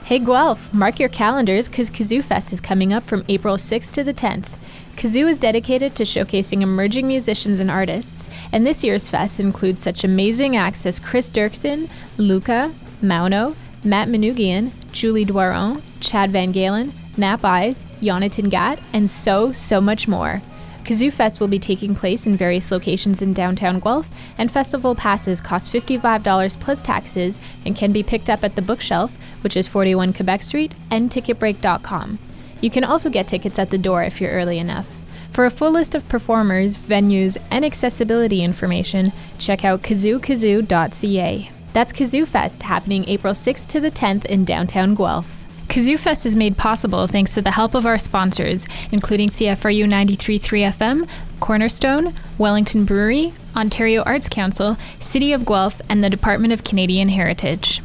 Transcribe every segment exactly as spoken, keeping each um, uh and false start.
Hey Guelph, mark your calendars because Kazoo Fest is coming up from April sixth to the tenth. Kazoo is dedicated to showcasing emerging musicians and artists, and this year's fest includes such amazing acts as Chris Dirksen, Luca, Mauno, Matt Manoogian, Julie Doiron, Chad Van Galen, Nap Eyes, Jonathan Gatt, and so, so much more. Kazoo Fest will be taking place in various locations in downtown Guelph, and festival passes cost fifty-five dollars plus taxes and can be picked up at the Bookshelf, which is forty-one Quebec Street, and ticket break dot com. You can also get tickets at the door if you're early enough. For a full list of performers, venues, and accessibility information, check out kazoo kazoo dot c a. That's Kazoo Fest, happening April sixth to the tenth in downtown Guelph. Kazoo Fest is made possible thanks to the help of our sponsors, including C F R U ninety-three point three F M, Cornerstone, Wellington Brewery, Ontario Arts Council, City of Guelph, and the Department of Canadian Heritage.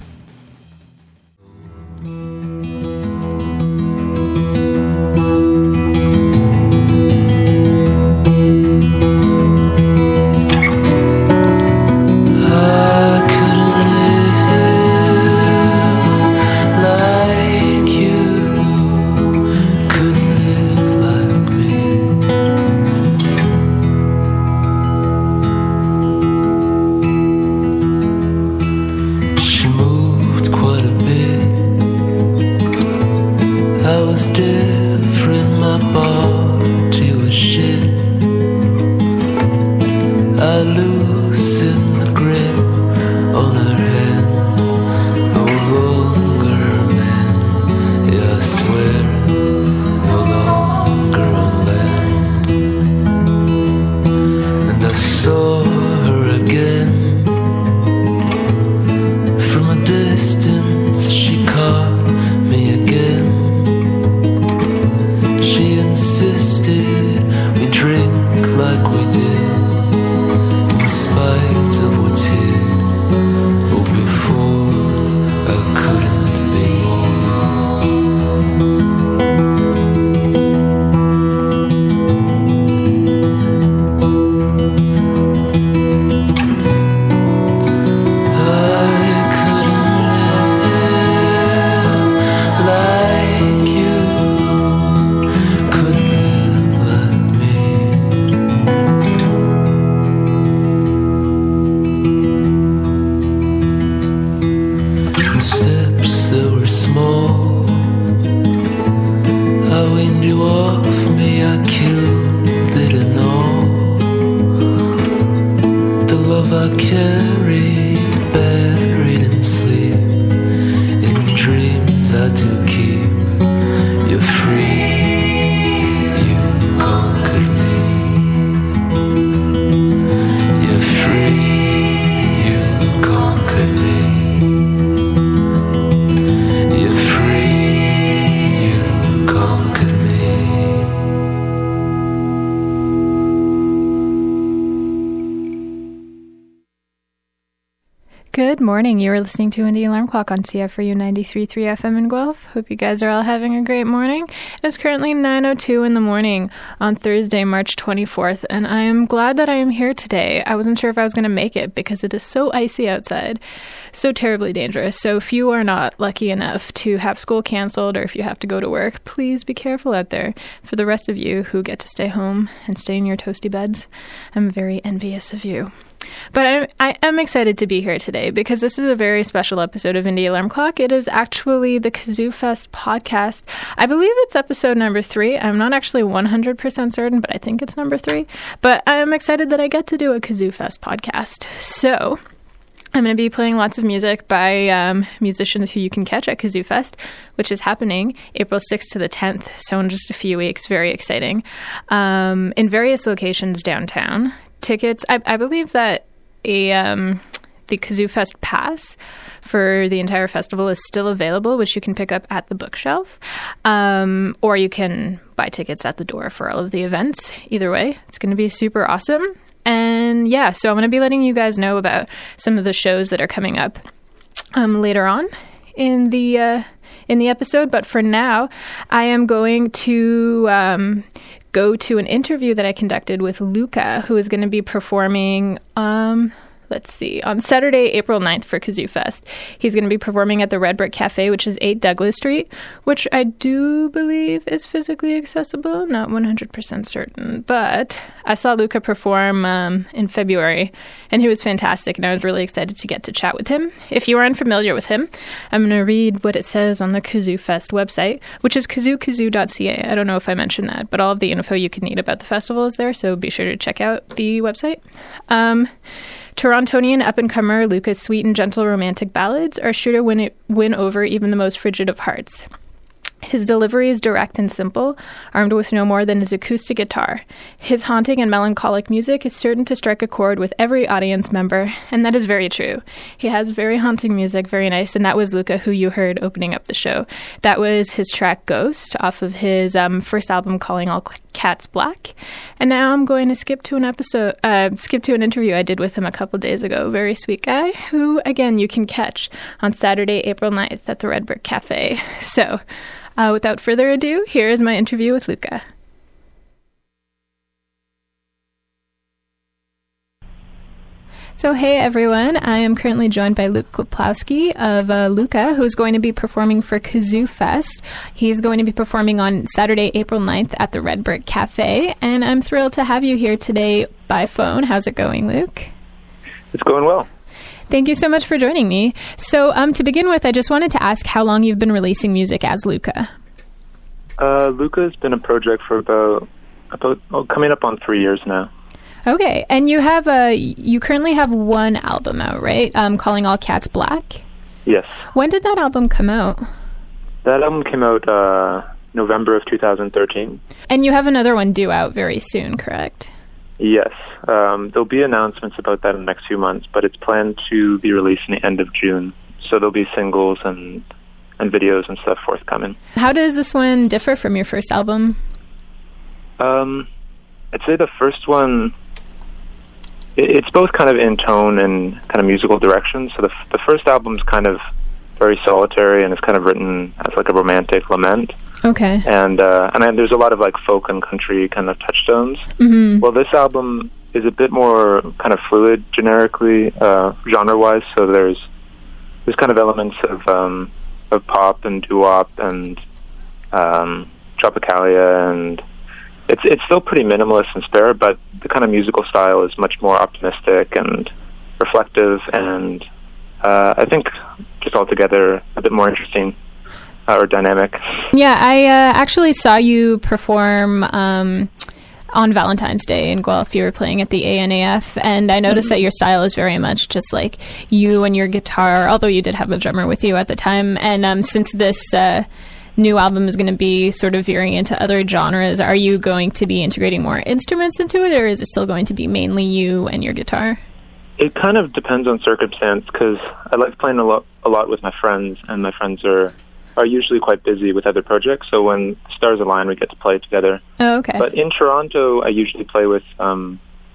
Good morning. You are listening to Indie Alarm Clock on C F R U ninety-three point three F M in Guelph. Hope you guys are all having a great morning. It is currently nine oh two in the morning on Thursday, March twenty-fourth, and I am glad that I am here today. I wasn't sure if I was going to make it because it is so icy outside, so terribly dangerous. So if you are not lucky enough to have school canceled or if you have to go to work, please be careful out there. For the rest of you who get to stay home and stay in your toasty beds, I'm very envious of you. But I'm, I am excited to be here today because this is a very special episode of Indie Alarm Clock. It is actually the Kazoo Fest podcast. I believe it's episode number three. I'm not actually one hundred percent certain, but I think it's number three. But I'm excited that I get to do a Kazoo Fest podcast. So I'm going to be playing lots of music by um, musicians who you can catch at Kazoo Fest, which is happening April sixth to the tenth, so in just a few weeks. Very exciting. Um, in various locations downtown. Tickets, I, I believe that a um, the Kazoo Fest pass for the entire festival is still available, which you can pick up at the Bookshelf, um, or you can buy tickets at the door for all of the events. Either way, it's going to be super awesome. And yeah, so I'm going to be letting you guys know about some of the shows that are coming up um, later on in the uh, in the episode. But for now, I am going to um, go to an interview that I conducted with Luca, who is going to be performing um, let's see, on Saturday, April ninth for Kazoo Fest. He's going to be performing at the Red Brick Cafe, which is eight Douglas Street, which I do believe is physically accessible. Not one hundred percent certain, but I saw Luca perform um, in February, and he was fantastic, and I was really excited to get to chat with him. If you are unfamiliar with him, I'm going to read what it says on the Kazoo Fest website, which is kazoo kazoo dot c a. I don't know if I mentioned that, but all of the info you could need about the festival is there, so be sure to check out the website. Um, Torontonian up-and-comer Luca's sweet and gentle romantic ballads are sure to win, it, win over even the most frigid of hearts. His delivery is direct and simple, armed with no more than his acoustic guitar. His haunting and melancholic music is certain to strike a chord with every audience member, and that is very true. He has very haunting music, very nice, and that was Luca, who you heard opening up the show. That was his track Ghost, off of his um, first album, Calling All Cats Black. And now I'm going to skip to an episode, uh, skip to an interview I did with him a couple days ago. Very sweet guy, who, again, you can catch on Saturday, April ninth at the Red Brick Cafe. So, Uh, without further ado, here is my interview with Luca. So, hey everyone, I am currently joined by Luke Kloplowski of uh, Luca, who is going to be performing for Kazoo Fest. He's going to be performing on Saturday, April ninth at the Red Brick Cafe, and I'm thrilled to have you here today by phone. How's it going, Luke? It's going well. Thank you so much for joining me. So, um, to begin with, I just wanted to ask how long you've been releasing music as Luca. Uh, Luca's been a project for about, about oh, coming up on three years now. Okay, and you have a, you currently have one album out, right? Um, Calling All Cats Black? Yes. When did that album come out? That album came out uh, November of two thousand thirteen. And you have another one due out very soon, correct? Yes. Um, there'll be announcements about that in the next few months, but it's planned to be released in the end of June. So there'll be singles and, and videos and stuff forthcoming. How does this one differ from your first album? Um, I'd say the first one, it, it's both kind of in tone and kind of musical direction. So the, the first album's kind of very solitary and it's kind of written as like a romantic lament. Okay. And uh, and I, there's a lot of like folk and country kind of touchstones. Mm-hmm. Well, this album is a bit more kind of fluid, generically, uh, genre-wise. So there's there's kind of elements of um, of pop and doo-wop and um, tropicalia, and it's it's still pretty minimalist and spare, but the kind of musical style is much more optimistic and reflective, and uh, I think just altogether a bit more interesting. Or dynamic. Yeah, I uh, actually saw you perform um, on Valentine's Day in Guelph. You were playing at the A N A F, and I noticed mm-hmm. that your style is very much just like you and your guitar, although you did have a drummer with you at the time. And um, since this uh, new album is going to be sort of veering into other genres, are you going to be integrating more instruments into it, or is it still going to be mainly you and your guitar? It kind of depends on circumstance, because I like playing a lot, a lot with my friends, and my friends are are usually quite busy with other projects, so when stars align, we get to play together. Oh, okay. But in Toronto, I usually play with um,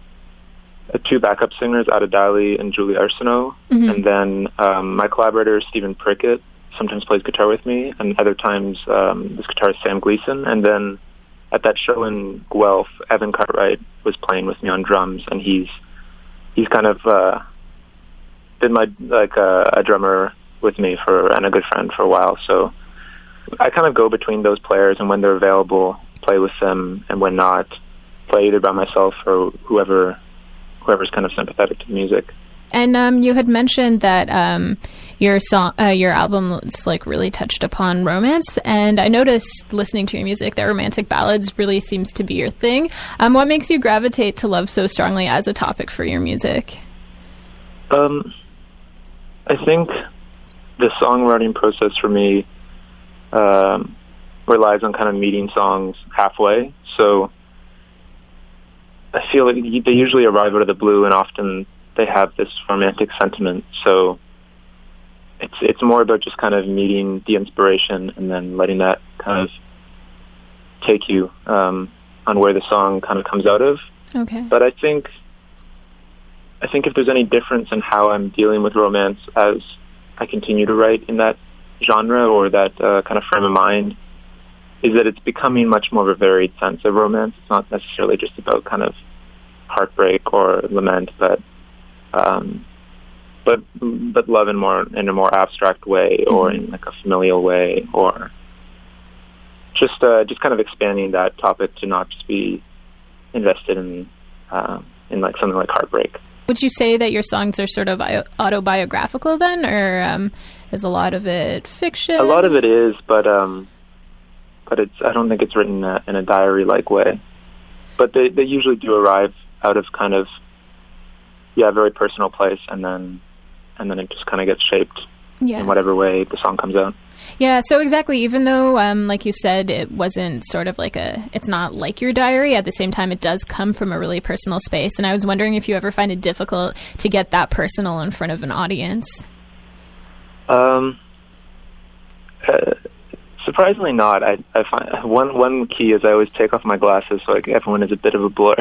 uh, two backup singers, Ada Dali and Julie Arsenault, mm-hmm. and then um, my collaborator, Stephen Prickett, sometimes plays guitar with me, and other times um, this guitarist, Sam Gleason, and then at that show in Guelph, Evan Cartwright was playing with me on drums, and he's he's kind of uh, been my like uh, a drummer with me for and a good friend for a while. So I kind of go between those players, and when they're available, play with them, and when not, play either by myself or whoever whoever's kind of sympathetic to the music. And um, you had mentioned that um, your song, uh, your album, was like really touched upon romance, and I noticed listening to your music that romantic ballads really seems to be your thing. Um, what makes you gravitate to love so strongly as a topic for your music? Um, I think the songwriting process for me um, relies on kind of meeting songs halfway. So I feel like they usually arrive out of the blue, and often they have this romantic sentiment. So it's it's more about just kind of meeting the inspiration and then letting that kind of take you um, on where the song kind of comes out of. Okay. But I think I think if there's any difference in how I'm dealing with romance as I continue to write in that genre or that uh, kind of frame of mind, is that it's becoming much more of a varied sense of romance. It's not necessarily just about kind of heartbreak or lament, but um, but but love in more in a more abstract way, or mm-hmm. in like a familial way, or just uh, just kind of expanding that topic to not just be invested in uh, in like something like heartbreak. Would you say that your songs are sort of autobiographical then, or um, is a lot of it fiction? A lot of it is, but um, but it's I don't think it's written in a, in a diary-like way. But they, they usually do arrive out of kind of yeah, a very personal place, and then and then it just kind of gets shaped yeah. in whatever way the song comes out. Yeah, so exactly, even though, um, like you said, it wasn't sort of like a, it's not like your diary, at the same time it does come from a really personal space, and I was wondering if you ever find it difficult to get that personal in front of an audience. Um, uh, surprisingly not. I, I find one, one key is I always take off my glasses so like everyone is a bit of a blur,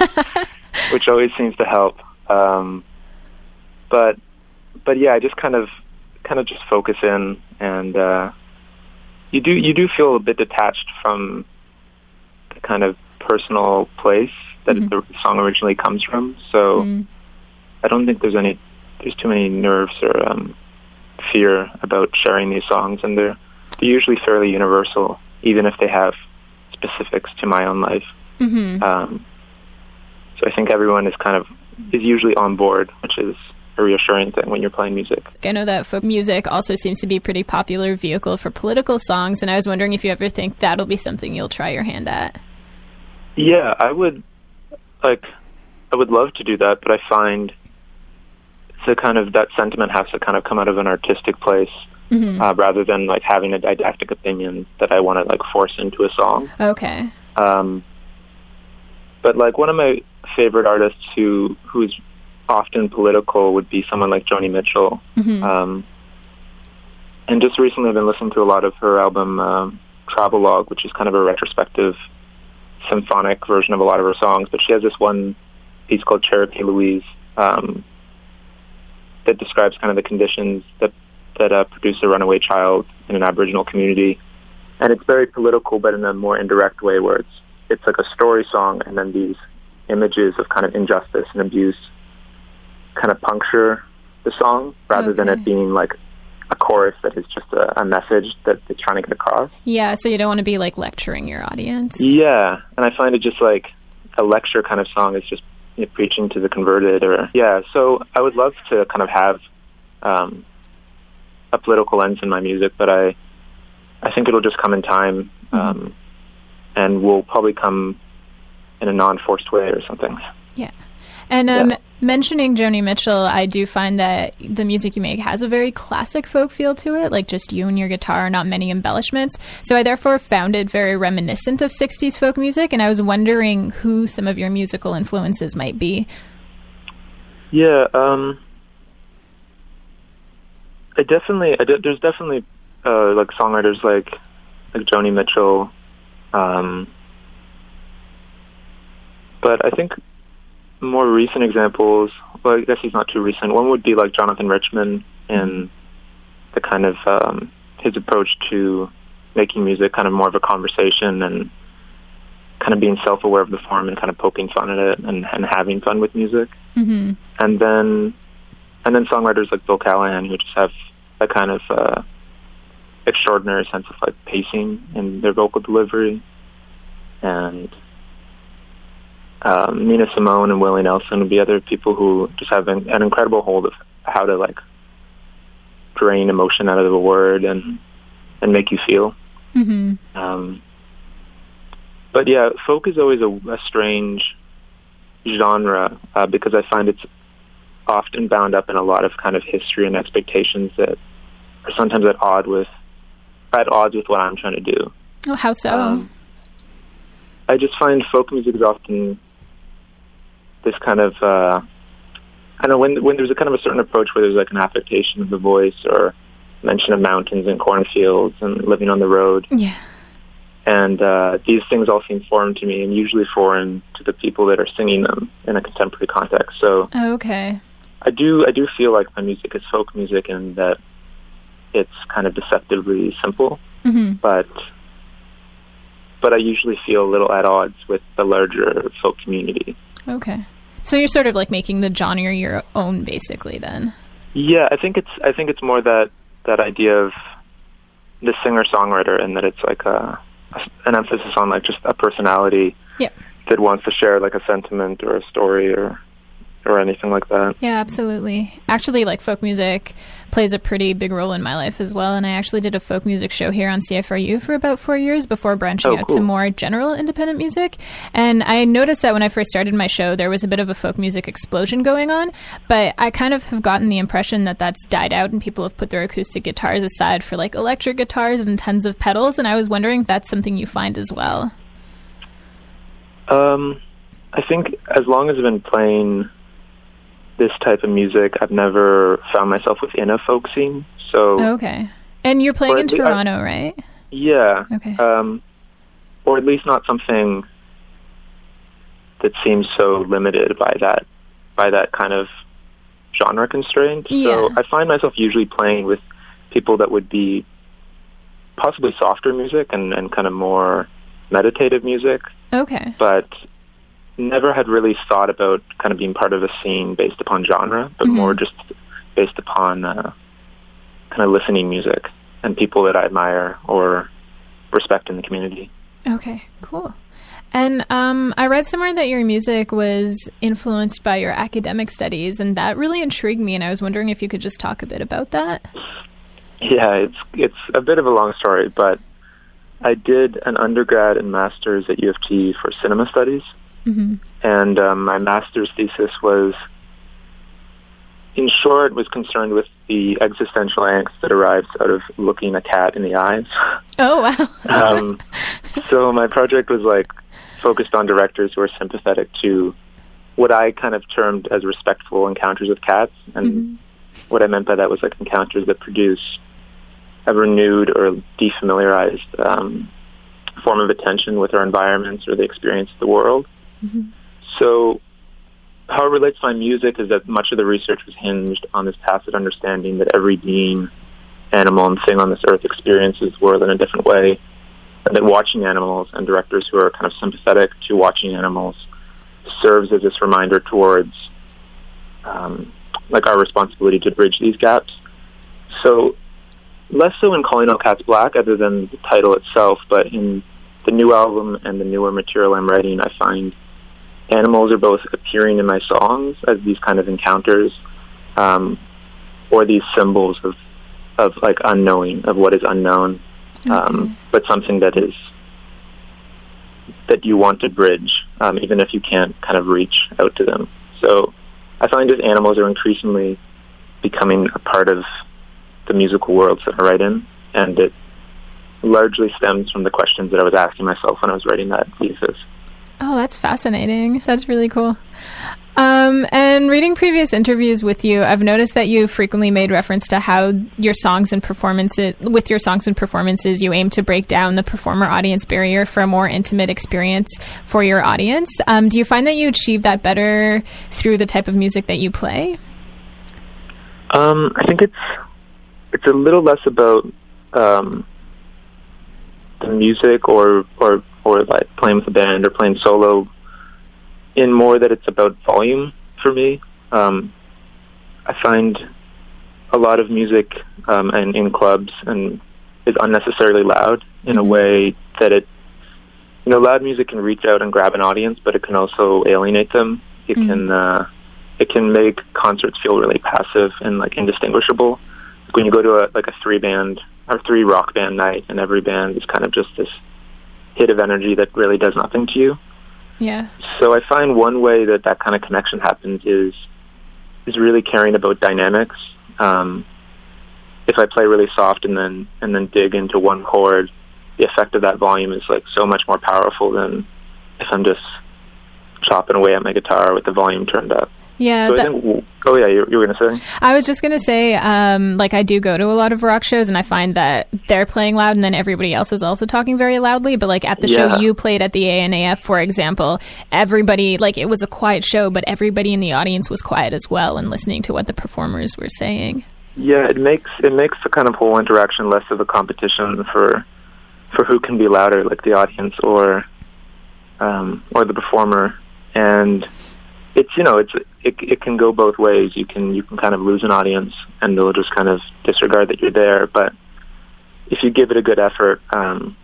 which always seems to help. Um, but, but yeah, I just kind of, kind of just focus in, and uh, you do you do feel a bit detached from the kind of personal place that mm-hmm. the song originally comes from. So mm. I don't think there's any there's too many nerves or um, fear about sharing these songs, and they're they're usually fairly universal, even if they have specifics to my own life. Mm-hmm. Um, so I think everyone is kind of is usually on board, which is a reassuring thing when you're playing music. I know that folk music also seems to be a pretty popular vehicle for political songs, and I was wondering if you ever think that'll be something you'll try your hand at. Yeah, I would, like, I would love to do that, but I find the kind of, that sentiment has to kind of come out of an artistic place, mm-hmm. uh, rather than, like, having a didactic opinion that I want to, like, force into a song. Okay. Um, but, like, one of my favorite artists who who's often political would be someone like Joni Mitchell. Mm-hmm. Um, and just recently I've been listening to a lot of her album um, Travelogue, which is kind of a retrospective symphonic version of a lot of her songs. But she has this one piece called Cherokee Louise um, that describes kind of the conditions that, that uh, produce a runaway child in an Aboriginal community. And it's very political, but in a more indirect way, where it's, it's like a story song, and then these images of kind of injustice and abuse kind of puncture the song, rather okay. than it being like a chorus that is just a, a message that it's trying to get across. Yeah, so you don't want to be like lecturing your audience. Yeah, and I find it just like a lecture kind of song is just, you know, preaching to the converted, or yeah. So I would love to kind of have um, a political lens in my music, but I I think it'll just come in time, mm-hmm. um, and will probably come in a non-forced way or something. Yeah. And um, yeah. mentioning Joni Mitchell, I do find that the music you make has a very classic folk feel to it, like just you and your guitar, not many embellishments. So I therefore found it very reminiscent of sixties folk music, and I was wondering who some of your musical influences might be. Yeah, um, I definitely, I de- there's definitely uh, like songwriters like like Joni Mitchell, um, but I think more recent examples, well, I guess he's not too recent. One would be like Jonathan Richman, and the kind of um, his approach to making music kind of more of a conversation, and kind of being self-aware of the form and kind of poking fun at it, and, and having fun with music. Mm-hmm. And then and then songwriters like Bill Callahan, who just have a kind of uh, extraordinary sense of like pacing in their vocal delivery. And Um, Nina Simone and Willie Nelson would be other people who just have an, an incredible hold of how to like drain emotion out of the word and and make you feel. Mm-hmm. Um, but yeah, folk is always a, a strange genre uh, because I find it's often bound up in a lot of kind of history and expectations that are sometimes at odd with at odds with what I'm trying to do. Oh, how so? Um, I just find folk music is often this kind of, uh, I don't know, when when there's a kind of a certain approach where there's like an affectation of the voice, or mention of mountains and cornfields and living on the road. Yeah. And uh, these things all seem foreign to me, and usually foreign to the people that are singing them in a contemporary context. So oh, okay. I do I do feel like my music is folk music, and that it's kind of deceptively simple, mm-hmm. but but I usually feel a little at odds with the larger folk community. Okay. So you're sort of like making the genre your own, basically, then. Yeah, I think it's I think it's more that that idea of the singer-songwriter, and that it's like a, a an emphasis on like just a personality yeah. that wants to share like a sentiment or a story or or anything like that. Yeah, absolutely. Actually, like folk music plays a pretty big role in my life as well, and I actually did a folk music show here on C F R U for about four years before branching oh, out cool. to more general independent music. And I noticed that when I first started my show, there was a bit of a folk music explosion going on, but I kind of have gotten the impression that that's died out and people have put their acoustic guitars aside for like electric guitars and tons of pedals, and I was wondering if that's something you find as well. Um, I think as long as I've been playing this type of music, I've never found myself within a folk scene. So okay, and you're playing in least, Toronto, I, right? Yeah. Okay. Um, or at least not something that seems so limited by that by that kind of genre constraint. Yeah. So I find myself usually playing with people that would be possibly softer music and, and kind of more meditative music. Okay. But never had really thought about kind of being part of a scene based upon genre, but mm-hmm. more just based upon uh, kind of listening music and people that I admire or respect in the community. Okay, cool. And um, I read somewhere that your music was influenced by your academic studies, and that really intrigued me, and I was wondering if you could just talk a bit about that. Yeah, it's it's a bit of a long story, but I did an undergrad and master's at U of T for cinema studies. Mm-hmm. And um, my master's thesis was, in short, was concerned with the existential angst that arrives out of looking a cat in the eyes. Oh, wow. um, so my project was like focused on directors who are sympathetic to what I kind of termed as respectful encounters with cats. And mm-hmm. what I meant by that was like encounters that produce a renewed or defamiliarized um, form of attention with our environments or the experience of the world. Mm-hmm. So how it relates to my music is that much of the research was hinged on this tacit understanding that every being, animal, and thing on this earth experiences the world in a different way, and that watching animals and directors who are kind of sympathetic to watching animals serves as this reminder towards um, like our responsibility to bridge these gaps. So less so in Calling All Cats Black, other than the title itself, but in the new album and the newer material I'm writing, I find animals are both appearing in my songs as these kind of encounters, um, or these symbols of, of like unknowing, of what is unknown, okay. um, but something that is that you want to bridge, um, even if you can't kind of reach out to them. So I find that animals are increasingly becoming a part of the musical worlds that I write in, and it largely stems from the questions that I was asking myself when I was writing that thesis. Oh, that's fascinating. That's really cool. Um, and reading previous interviews with you, I've noticed that you frequently made reference to how your songs and performances, with your songs and performances, you aim to break down the performer-audience barrier for a more intimate experience for your audience. Um, do you find that you achieve that better through the type of music that you play? Um, I think it's it's a little less about um, the music or or or like playing with a band or playing solo, in more that it's about volume for me. Um, I find a lot of music um, and in clubs and is unnecessarily loud in mm-hmm. a way that it, you know, loud music can reach out and grab an audience, but it can also alienate them. It mm-hmm. can uh, it can make concerts feel really passive and like indistinguishable. Like when you go to a like a three band or three rock band night, and every band is kind of just this hit of energy that really does nothing to you. Yeah. So I find one way that that kind of connection happens is is really caring about dynamics. Um, if I play really soft and then and then dig into one chord, the effect of that volume is like so much more powerful than if I'm just chopping away at my guitar with the volume turned up. Yeah. So that- I think, oh yeah, you, you were going to say? I was just going to say, um, like I do go to a lot of rock shows, and I find that they're playing loud, and then everybody else is also talking very loudly. But like at the yeah. show you played at the A N A F, for example, everybody, like it was a quiet show, but everybody in the audience was quiet as well and listening to what the performers were saying. Yeah, it makes it makes the kind of whole interaction less of a competition for for who can be louder, like the audience or um, or the performer. And it's, you know, it's it, it can go both ways. You can you can kind of lose an audience, and they'll just kind of disregard that you're there. But if you give it a good effort, um,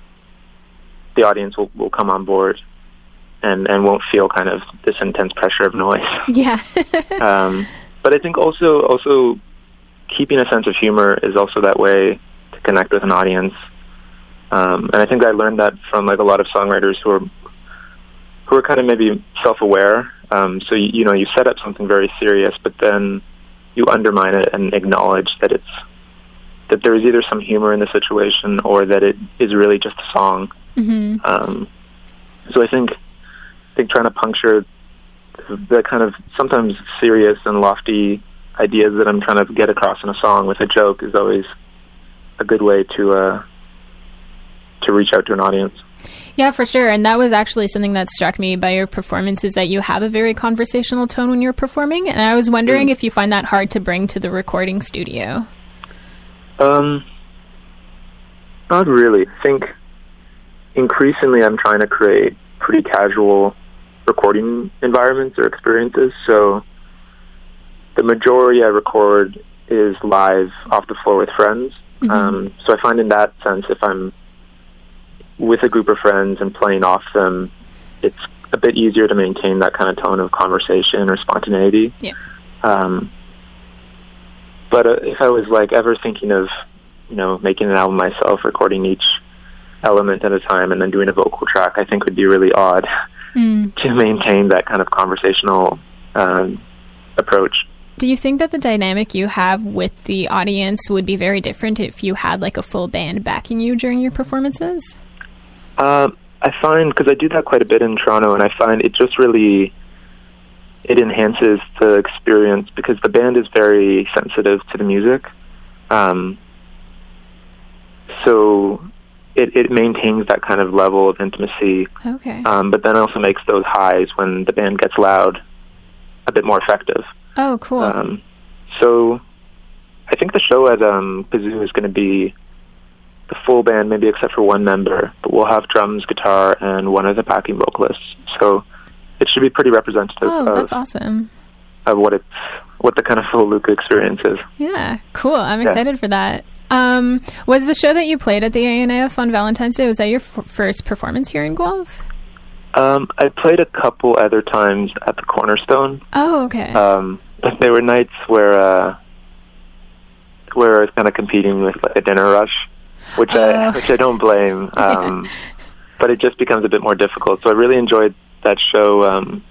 the audience will, will come on board and, and won't feel kind of this intense pressure of noise. Yeah. um, but I think also also keeping a sense of humor is also that way to connect with an audience. Um, and I think I learned that from like a lot of songwriters who are who are kind of maybe self-aware. Um, so, you, you know, you set up something very serious, but then you undermine it and acknowledge that it's that there is either some humor in the situation or that it is really just a song. Mm-hmm. Um, so I think I think trying to puncture the kind of sometimes serious and lofty ideas that I'm trying to get across in a song with a joke is always a good way to uh, to reach out to an audience. Yeah, for sure. And that was actually something that struck me by your performance, is that you have a very conversational tone when you're performing. And I was wondering mm. if you find that hard to bring to the recording studio. Um, not really. I think increasingly I'm trying to create pretty casual recording environments or experiences. So the majority I record is live off the floor with friends. Mm-hmm. Um, so I find in that sense, if I'm with a group of friends and playing off them, it's a bit easier to maintain that kind of tone of conversation or spontaneity. Yeah. Um, but uh, if I was like ever thinking of, you know, making an album myself, recording each element at a time and then doing a vocal track, I think would be really odd mm. to maintain that kind of conversational um, approach. Do you think that the dynamic you have with the audience would be very different if you had like a full band backing you during your performances? Uh, I find, because I do that quite a bit in Toronto, and I find it just really, it enhances the experience because the band is very sensitive to the music. Um, so it, it maintains that kind of level of intimacy. Okay. Um, but then also makes those highs when the band gets loud a bit more effective. Oh, cool. Um, so I think the show at um, Kazoo is going to be the full band, maybe except for one member, but we'll have drums, guitar, and one of the backing vocalists. So it should be pretty representative oh, of, that's awesome. of what it's what the kind of full Luca experience is. Yeah, cool. I'm yeah. excited for that. Um, was the show that you played at the A N A F on Valentine's Day, was that your f- first performance here in Guelph? Um, I played a couple other times at the Cornerstone. Oh, okay. Um, but there were nights where uh, where I was kind of competing with like a dinner rush, which oh. I which I don't blame. Um, yeah. But it just becomes a bit more difficult. So I really enjoyed that show, um,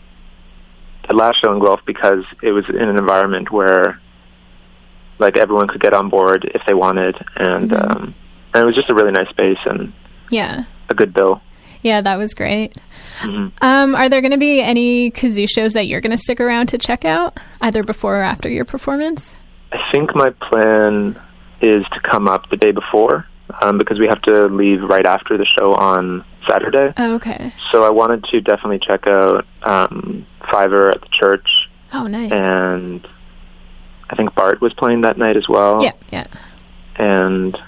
the last show in Guelph, because it was in an environment where like everyone could get on board if they wanted, and mm-hmm. um, and it was just a really nice space and yeah, a good bill. Yeah, that was great. Mm-hmm. Um, are there going to be any Kazoo shows that you're going to stick around to check out, either before or after your performance? I think my plan is to come up the day before, um, because we have to leave right after the show on Saturday. Oh, okay. So I wanted to definitely check out um, Fiverr at the church. Oh, nice. And I think Bart was playing that night as well. Yeah, yeah. And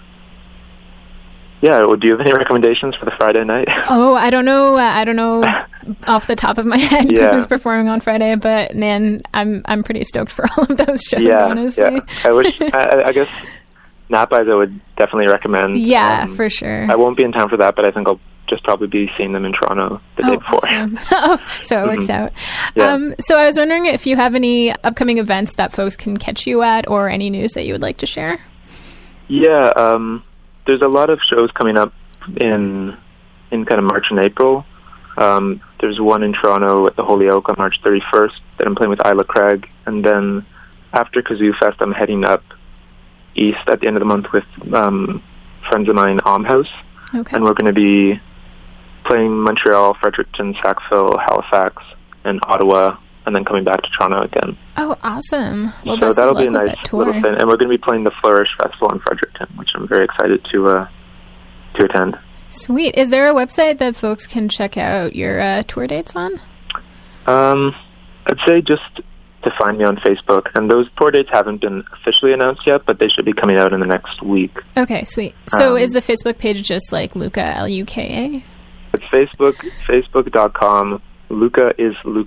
yeah, well, do you have any recommendations for the Friday night? Oh, I don't know. Uh, I don't know off the top of my head yeah. who's performing on Friday, but man, I'm I'm pretty stoked for all of those shows. Yeah, honestly. yeah. I wish. I, I guess Nappies I would definitely recommend. Yeah, um, for sure. I won't be in town for that, but I think I'll just probably be seeing them in Toronto the oh, day before. Awesome. oh, so it works mm-hmm. out. Yeah. Um, so I was wondering if you have any upcoming events that folks can catch you at, or any news that you would like to share. Yeah, um, there's a lot of shows coming up in in kind of March and April. Um, there's one in Toronto at the Holyoke on March thirty-first that I'm playing with Isla Craig, and then after Kazoo Fest, I'm heading up east at the end of the month with um, friends of mine, Almhouse, okay. and we're going to be playing Montreal, Fredericton, Sackville, Halifax, and Ottawa, and then coming back to Toronto again. Oh, awesome! Well, so that'll be a nice tour. little thing, and we're going to be playing the Flourish Festival in Fredericton, which I'm very excited to uh, to attend. Sweet. Is there a website that folks can check out your uh, tour dates on? Um, I'd say just to find me on Facebook, and those tour dates haven't been officially announced yet, but they should be coming out in the next week. Okay, sweet. So um, is the Facebook page just like Luca, L U K A? It's Facebook, facebook dot com, Luca is Luca.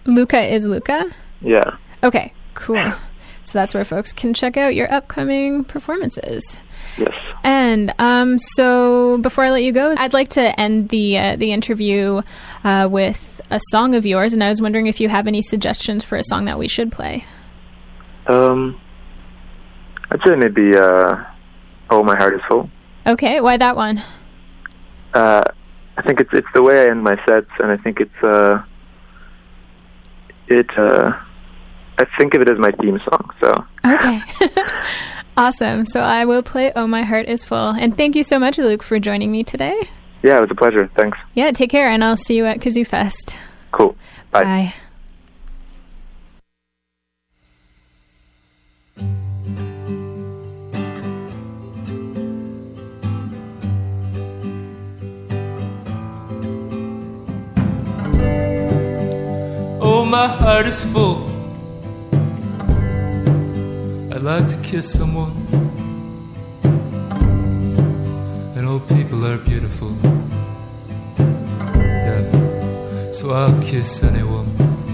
Luca is Luca? Yeah. Okay, cool. So that's where folks can check out your upcoming performances. Yes. And um, so before I let you go, I'd like to end the uh, the interview uh, with a song of yours, and I was wondering if you have any suggestions for a song that we should play. Um, I'd say maybe uh, "Oh, My Heart Is Full." Okay, why that one? Uh, I think it's it's the way I end my sets, and I think it's uh, it. Uh, I think of it as my theme song. So okay. Awesome. So I will play Oh, My Heart Is Full. And thank you so much, Luke, for joining me today. Yeah, it was a pleasure. Thanks. Yeah, take care, and I'll see you at Kazoo Fest. Cool. Bye. Bye. Oh, my heart is full. I'd like to kiss someone, and old people are beautiful. Yeah, so I'll kiss anyone.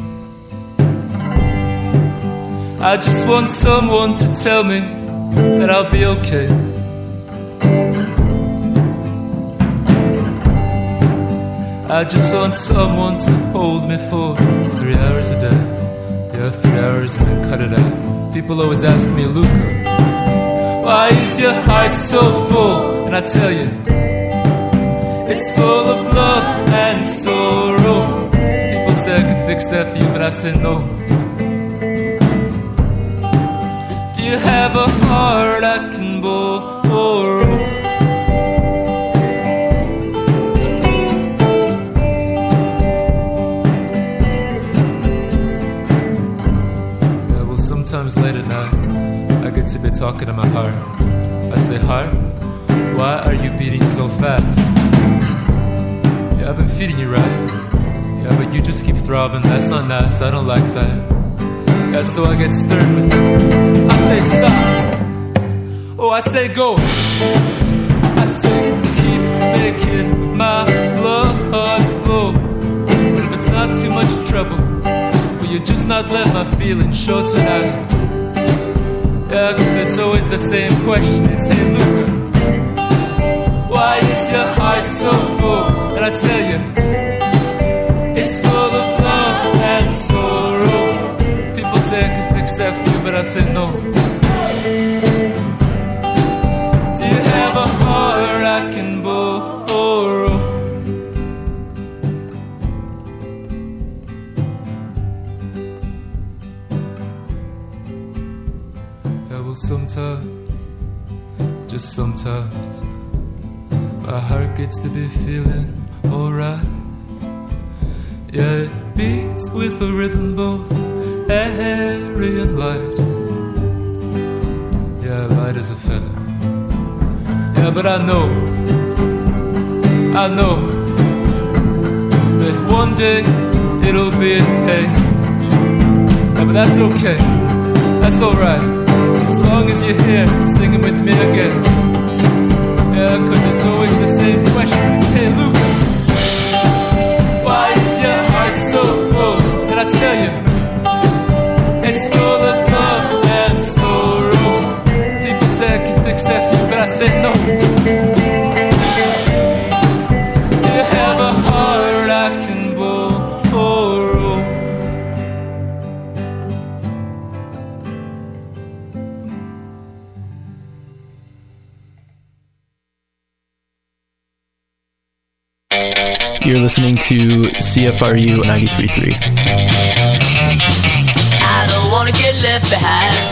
I just want someone to tell me that I'll be okay. I just want someone to hold me for three hours a day. Yeah, three hours and then cut it out. People always ask me, Luca, why is your heart so full? And I tell you, it's full of love and sorrow. People say I can fix that for you, but I say no. Do you have a heart I can borrow? Sometimes late at night, I get to be talking to my heart. I say, heart, why are you beating so fast? Yeah, I've been feeding you right. Yeah, but you just keep throbbing. That's not nice, I don't like that. Yeah, so I get stern with you. I say, stop. Oh, I say, go. I say, keep making my blood flow. But if it's not too much trouble, you just not let my feelings show tonight. Yeah, cause it's always the same question. It's, hey, Luca, why is your heart so full? And I tell you, it's full of love and sorrow. People say I can fix that for you, but I say no. Do you have a heart I can borrow? Sometimes, just sometimes, my heart gets to be feeling alright. Yeah, it beats with a rhythm both airy and light. Yeah, light as a feather. Yeah, but I know, I know that one day it'll be in pain. Yeah, but that's okay, that's alright. As long as you're here, singing with me again. Yeah, cause it's always the same question. It's, hey, Luca, why is your heart so full? And I tell you, it's full of love and sorrow. People say I can fix that for you, but I say no. Do you have a heart I can borrow? You're listening to C F R U ninety-three point three. I don't want to get left behind.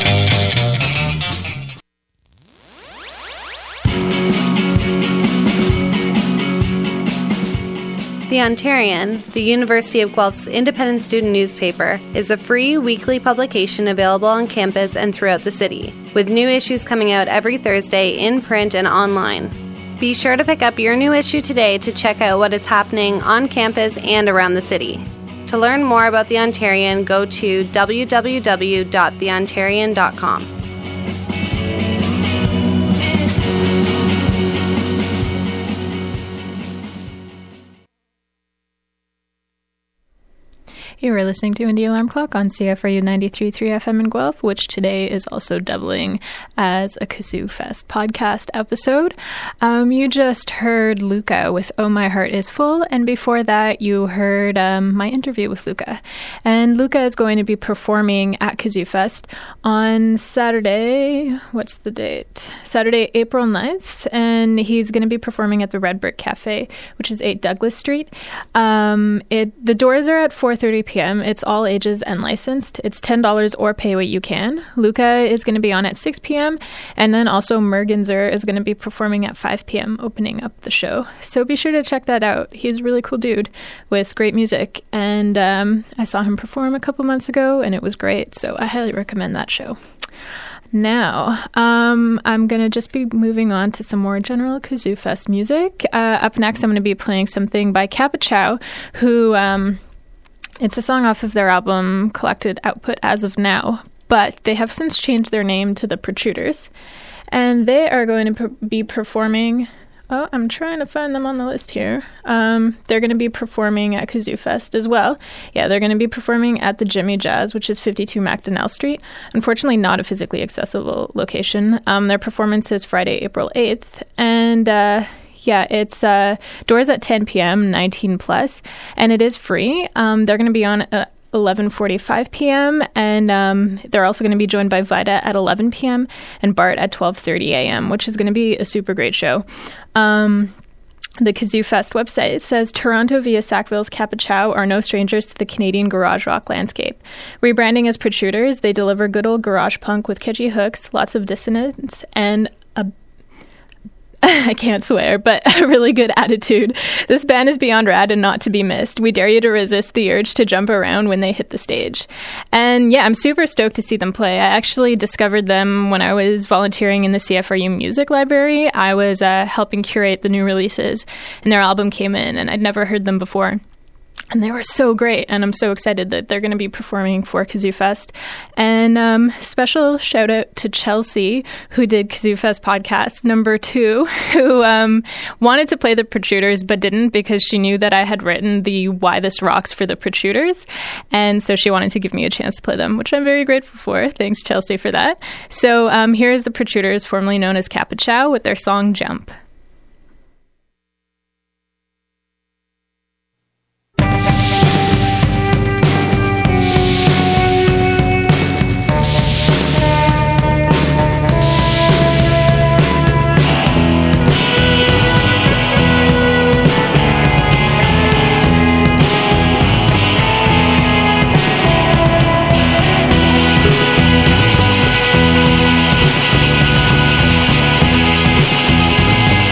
The Ontarian, the University of Guelph's independent student newspaper, is a free weekly publication available on campus and throughout the city, with new issues coming out every Thursday in print and online. Be sure to pick up your new issue today to check out what is happening on campus and around the city. To learn more about The Ontarian, go to w w w dot the ontarian dot com. You are listening to Indie Alarm Clock on C F R U ninety-three point three F M in Guelph, which today is also doubling as a Kazoo Fest podcast episode. Um, you just heard Luca with Oh My Heart Is Full, and before that you heard um, my interview with Luca. And Luca is going to be performing at Kazoo Fest on Saturday, what's the date? Saturday, April ninth, and he's going to be performing at the Red Brick Cafe, which is eight Douglas Street. Um, it the doors are at four thirty p.m. It's all ages and licensed. It's ten dollars or pay what you can. Luca is going to be on at six p.m. and then also Mergenzer is going to be performing at five p.m. opening up the show. So be sure to check that out. He's a really cool dude with great music, and um, I saw him perform a couple months ago and it was great, so I highly recommend that show. Now, um, I'm going to just be moving on to some more general Kazoo Fest music. Uh, up next, I'm going to be playing something by Kappa Chow, who, um, it's a song off of their album Collected Output As of Now, but they have since changed their name to the Protruders, and they are going to per- be performing... Oh, I'm trying to find them on the list here. Um, they're going to be performing at Kazoo Fest as well. Yeah, they're going to be performing at the Jimmy Jazz, which is fifty-two Macdonnell Street. Unfortunately, not a physically accessible location. Um, their performance is Friday, April eighth. And, uh, yeah, it's uh, doors at ten p.m., nineteen plus, and it is free. Um, they're going to be on... Uh, eleven forty-five p.m. and um, they're also going to be joined by Vida at eleven p.m. and Bart at twelve thirty a.m., which is going to be a super great show. Um, the Kazoo Fest website says Toronto via Sackville's Kappa Chow are no strangers to the Canadian garage rock landscape. Rebranding as Protruders, they deliver good old garage punk with catchy hooks, lots of dissonance, and a I can't swear, but a really good attitude. This band is beyond rad and not to be missed. We dare you to resist the urge to jump around when they hit the stage. And yeah, I'm super stoked to see them play. I actually discovered them when I was volunteering in the C F R U Music Library. I was uh, helping curate the new releases, and their album came in, and I'd never heard them before. And they were so great, and I'm so excited that they're going to be performing for Kazoo Fest. And um, special shout out to Chelsea, who did Kazoo Fest podcast number two, who um, wanted to play the Protruders but didn't because she knew that I had written the Why This Rocks for the Protruders, and so she wanted to give me a chance to play them, which I'm very grateful for. Thanks, Chelsea, for that. So um, here's the Protruders, formerly known as Kappa Chow, with their song Jump. We'll be right back.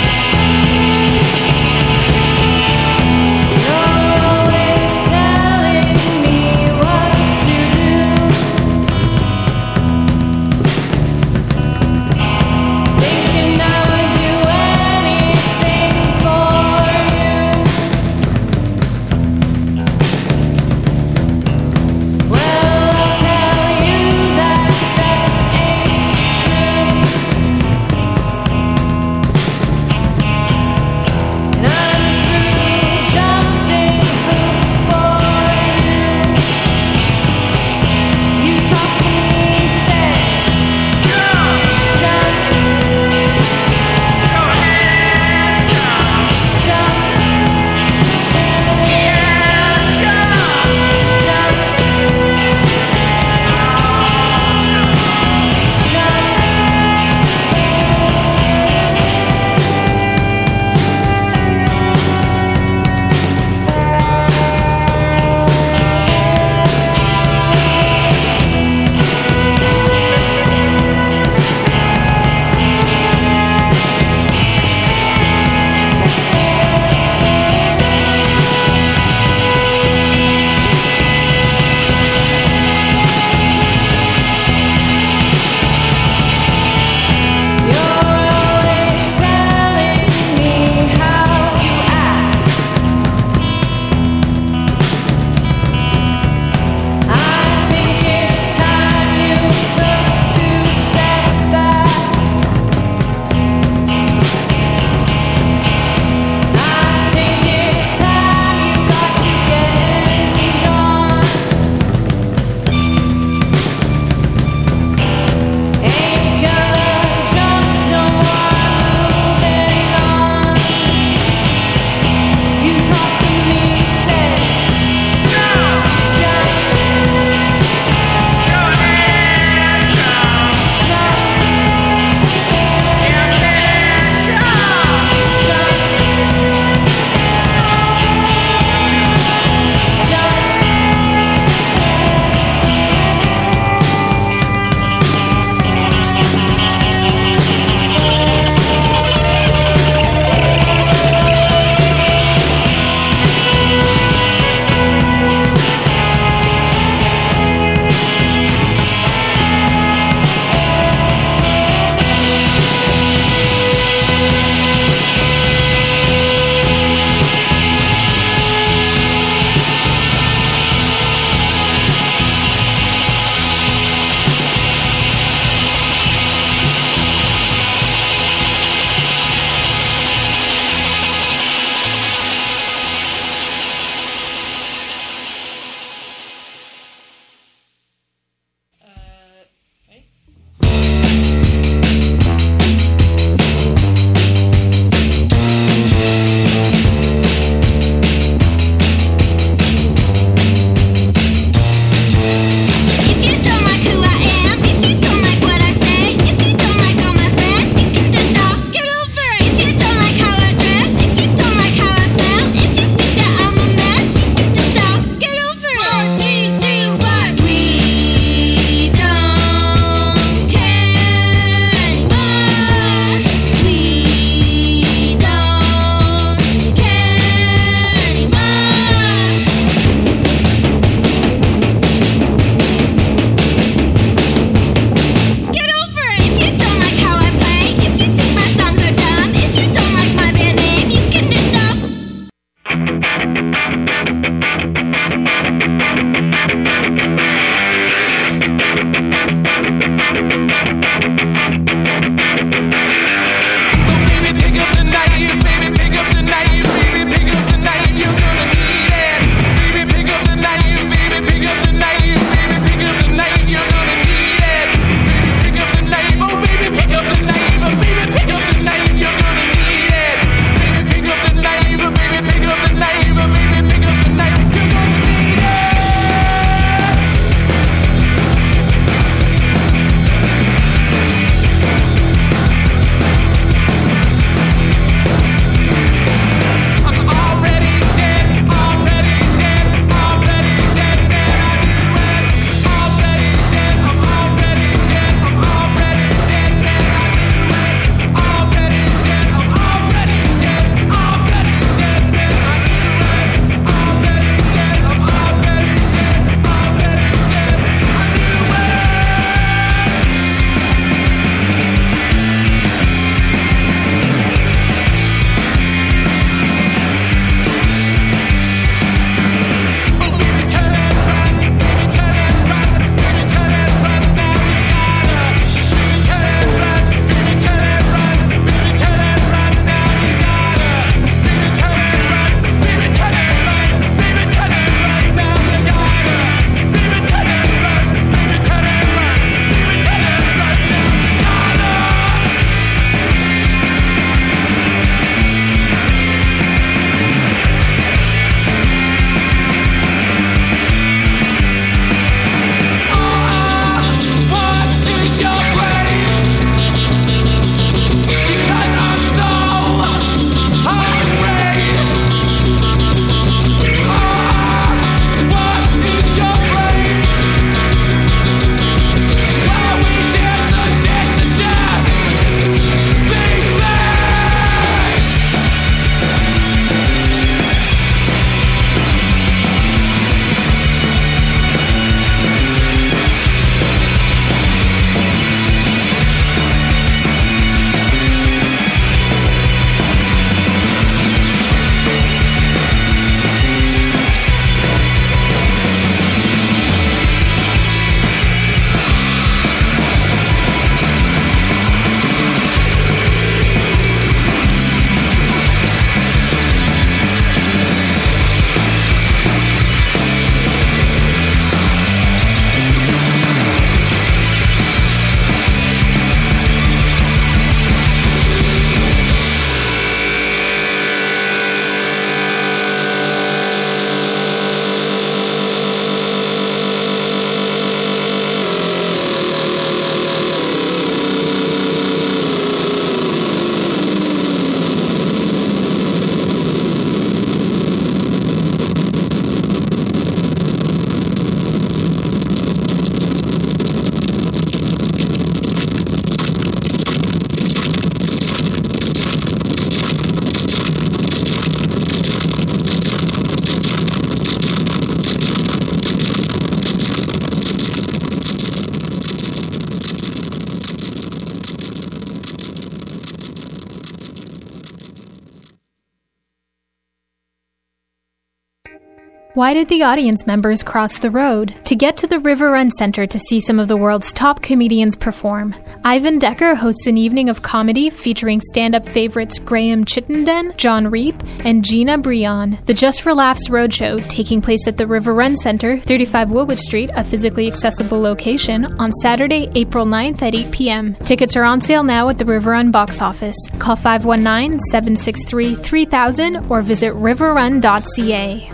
Why did the audience members cross the road? To get to the River Run Center to see some of the world's top comedians perform. Ivan Decker hosts an evening of comedy featuring stand-up favorites Graham Chittenden, John Reep, and Gina Brion. The Just for Laughs Roadshow, taking place at the River Run Center, thirty-five Woolwich Street, a physically accessible location, on Saturday, April ninth at eight p.m. Tickets are on sale now at the River Run box office. Call five one nine, seven six three, three thousand or visit river run dot c a.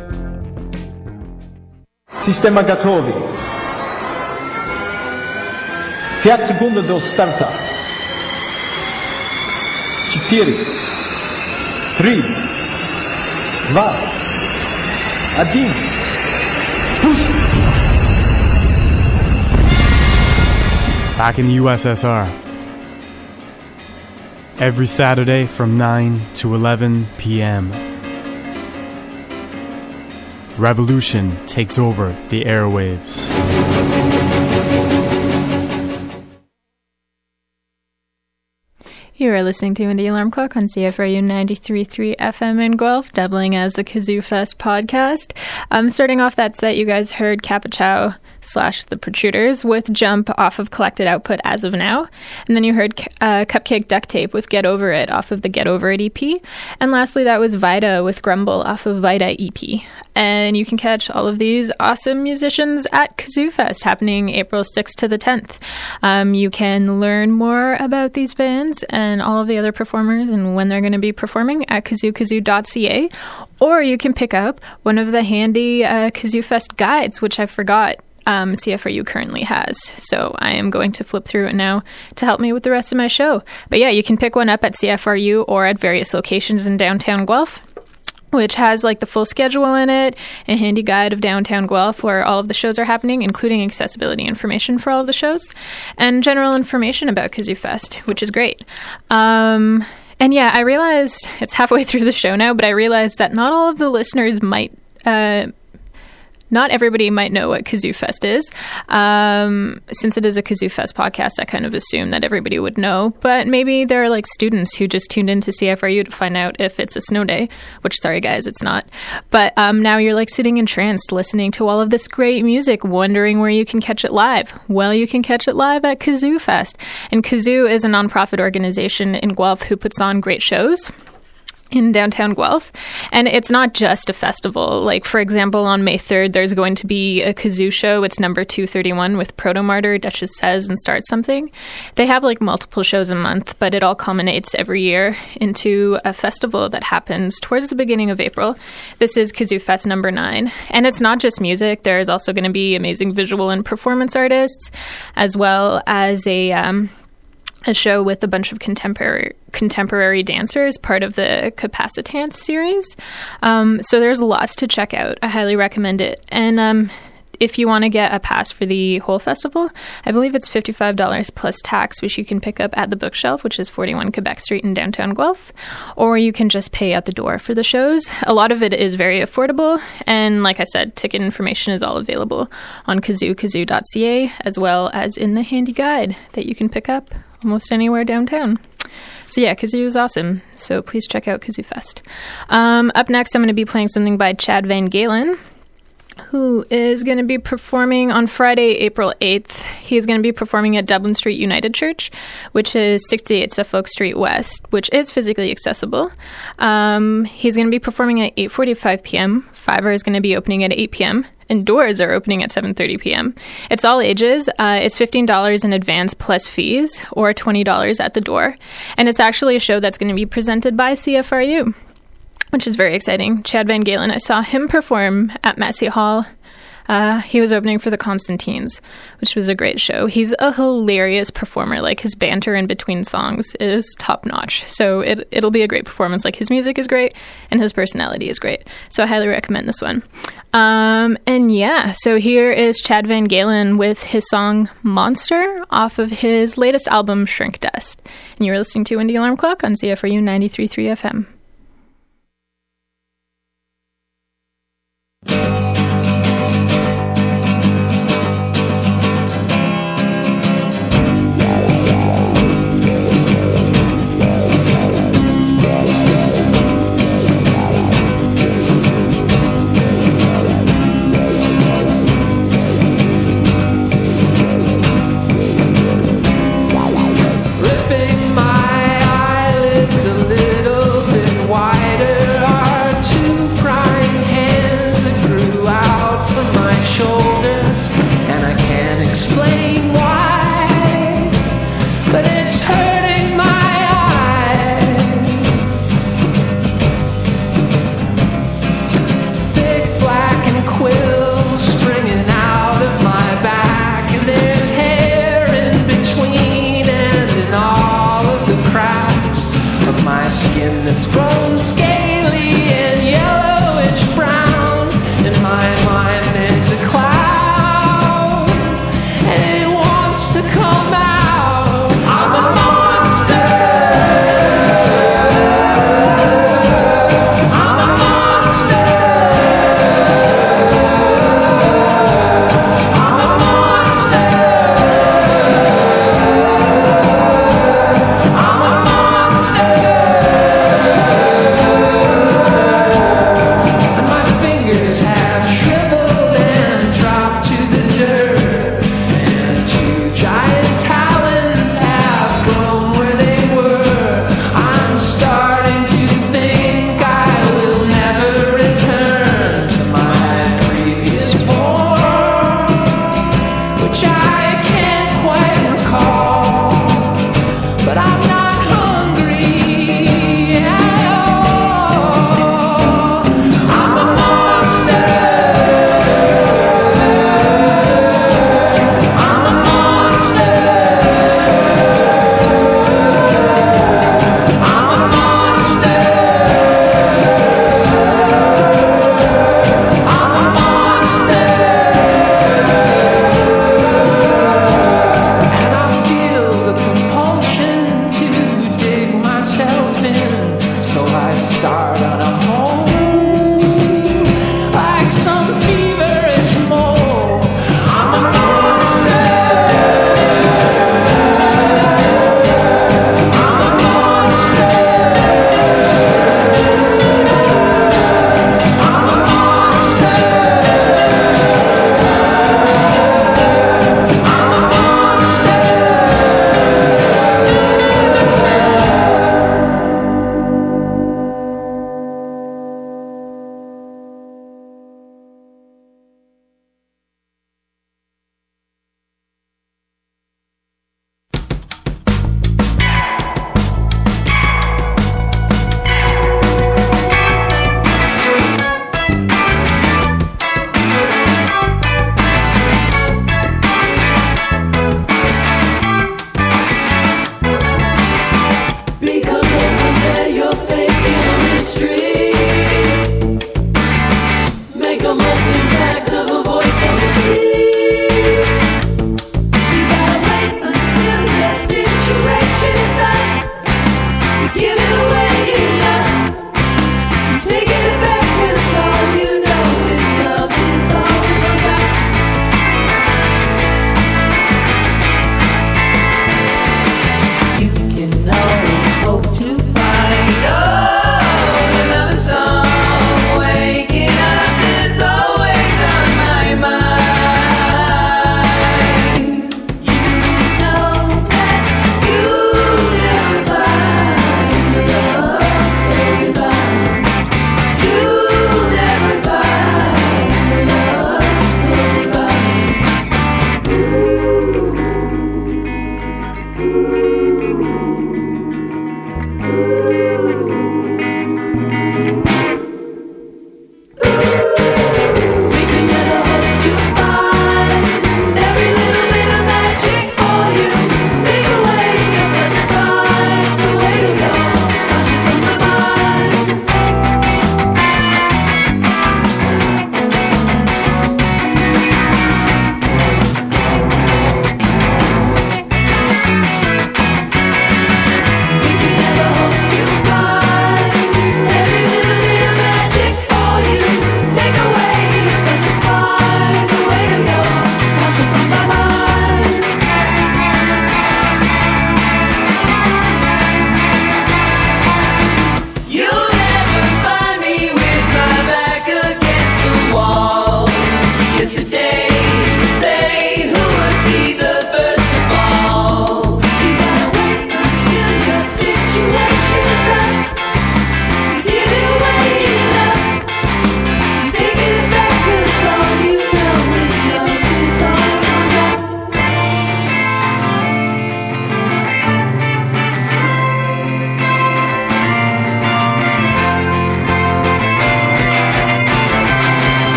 Система готови. Пять секунд до старта. Четыре, три, два, один. Пусть! Back in the U S S R. Every Saturday from nine to eleven p.m. Revolution takes over the airwaves. You are listening to Indie Alarm Clock on C F R U ninety-three point three F M in Guelph, doubling as the Kazoo Fest podcast. Um, starting off that set, you guys heard Capichow slash The Protruders with Jump off of Collected Output as of now. And then you heard uh, Cupcake Duct Tape with Get Over It off of the Get Over It E P. And lastly, that was Vida with Grumble off of Vida E P. And you can catch all of these awesome musicians at Kazoo Fest happening April sixth to the tenth. Um, you can learn more about these bands and all of the other performers and when they're going to be performing at kazoo kazoo dot c a. Or you can pick up one of the handy uh, Kazoo Fest guides, which I forgot Um, C F R U currently has. So I am going to flip through it now to help me with the rest of my show. But yeah, you can pick one up at C F R U or at various locations in downtown Guelph, which has like the full schedule in it, a handy guide of downtown Guelph where all of the shows are happening, including accessibility information for all of the shows, and general information about Kazoo Fest, which is great. Um, and yeah, I realized, it's halfway through the show now, but I realized that not all of the listeners might... Uh, Not everybody might know what Kazoo Fest is. Um, since it is a Kazoo Fest podcast, I kind of assume that everybody would know. But maybe there are like students who just tuned into C F R U to find out if it's a snow day, which, sorry guys, it's not. But um, now you're like sitting entranced listening to all of this great music, wondering where you can catch it live. Well, you can catch it live at Kazoo Fest. And Kazoo is a nonprofit organization in Guelph who puts on great shows in downtown Guelph. And it's not just a festival. Like, for example, on May third, there's going to be a kazoo show. It's number two thirty-one with Proto Martyr, Duchess Says, and Start Something. They have like multiple shows a month, but it all culminates every year into a festival that happens towards the beginning of April. This is Kazoo Fest number nine. And it's not just music. There's also going to be amazing visual and performance artists, as well as a... Um, a show with a bunch of contemporary contemporary dancers, part of the Capacitance series. Um, so there's lots to check out. I highly recommend it. And um, if you want to get a pass for the whole festival, I believe it's fifty-five dollars plus tax, which you can pick up at the Bookshelf, which is forty-one Quebec Street in downtown Guelph, or you can just pay at the door for the shows. A lot of it is very affordable, and like I said, ticket information is all available on kazoo kazoo dot c a, as well as in the handy guide that you can pick up almost anywhere downtown. So yeah, Kazoo is awesome. So please check out Kazoo Fest. Um, up next, I'm going to be playing something by Chad Van Galen, who is going to be performing on Friday, April eighth. He's going to be performing at Dublin Street United Church, which is sixty-eight Suffolk Street West, which is physically accessible. Um, he's going to be performing at eight forty-five p.m. Fiverr is going to be opening at eight p.m. and doors are opening at seven thirty p.m. It's all ages. Uh, it's fifteen dollars in advance plus fees, or twenty dollars at the door. And it's actually a show that's going to be presented by C F R U, which is very exciting. Chad Van Galen, I saw him perform at Massey Hall. Uh, he was opening for the Constantines, which was a great show. He's a hilarious performer. Like, his banter in between songs is top-notch. So it, it'll be a great performance. Like, his music is great, and his personality is great. So I highly recommend this one. Um, and yeah, so here is Chad Van Galen with his song Monster off of his latest album, Shrink Dust. And you're listening to Indie Alarm Clock on C F R U ninety-three point three F M. scaly and yellowish brown, and my mind is a cloud, and it wants to come out. I'm a monster. I'm a monster. I'm a monster. I'm a monster.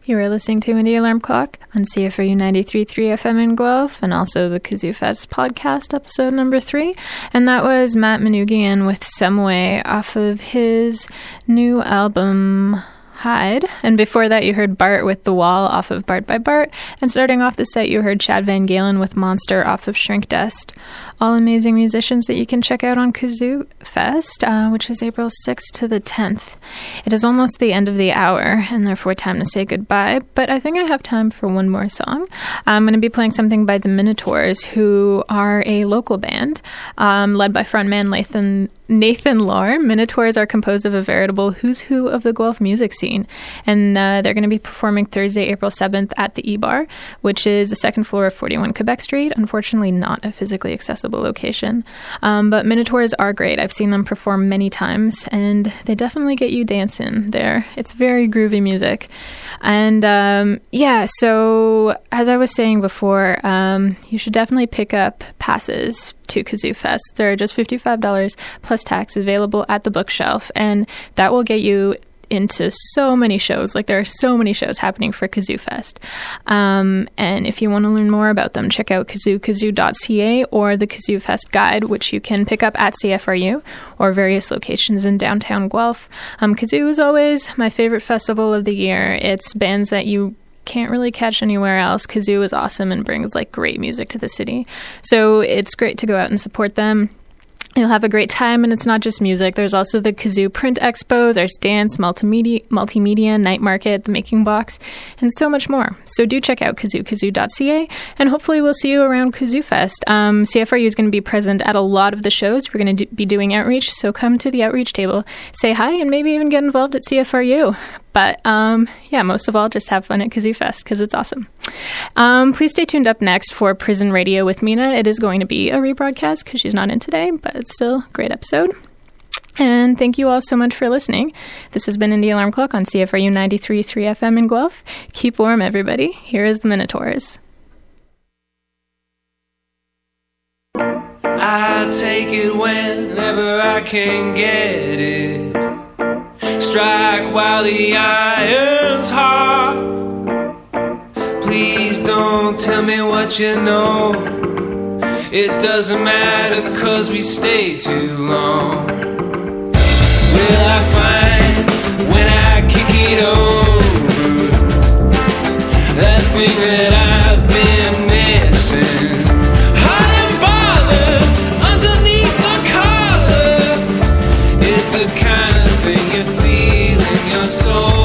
You are listening to Indie Alarm Clock on C F R U ninety-three point three F M in Guelph, and also the Kazoo Fest podcast, episode number three. And that was Matt Manoogian with Someway off of his new album Hide. And before that, you heard Bart with The Wall off of Bart by Bart. And starting off the set, you heard Chad Van Galen with Monster off of Shrink Dust. All amazing musicians that you can check out on Kazoo Fest, uh, which is April sixth to the tenth. It is almost the end of the hour, and therefore time to say goodbye, but I think I have time for one more song. I'm going to be playing something by the Minotaurs, who are a local band, um, led by frontman Nathan Nathan Lohr. Minotaurs are composed of a veritable who's who of the Guelph music scene, and uh, they're going to be performing Thursday, April seventh at the E-Bar, which is the second floor of forty-one Quebec Street. Unfortunately, not a physically accessible location. Um, but Minotaurs are great. I've seen them perform many times, and they definitely get you dancing there. It's very groovy music. And um, yeah, so as I was saying before, um, you should definitely pick up passes to Kazoo Fest. They're just fifty-five dollars plus tax, available at the bookshelf, and that will get you into so many shows. Like, there are so many shows happening for Kazoo Fest. Um, and if you want to learn more about them, check out kazoo kazoo dot c a or the Kazoo Fest Guide, which you can pick up at C F R U or various locations in downtown Guelph. Um, Kazoo is always my favorite festival of the year. It's bands that you can't really catch anywhere else. Kazoo is awesome and brings like great music to the city. So it's great to go out and support them. You'll have a great time, and it's not just music. There's also the Kazoo Print Expo, there's dance, multimedia, multimedia, night market, the Making Box, and so much more. So do check out kazoo kazoo dot c a, and hopefully we'll see you around Kazoo Fest. Um, C F R U is going to be present at a lot of the shows. We're going to do, be doing outreach, so come to the outreach table, say hi, and maybe even get involved at C F R U. But um, yeah, most of all, just have fun at Kazoo Fest, because it's awesome. Um, please stay tuned up next for Prison Radio with Mina. It is going to be a rebroadcast because she's not in today, but it's still a great episode. And thank you all so much for listening. This has been Indie Alarm Clock on C F R U ninety-three point three F M in Guelph. Keep warm, everybody. Here is the Minotaurs. I take it whenever I can get it. Strike while the iron's hot. Please don't tell me what you know. It doesn't matter, cause we stay too long. Will I find when I kick it over that thing that I've been missing? Hot and bothered underneath the collar. It's the kind of thing you feel in your soul.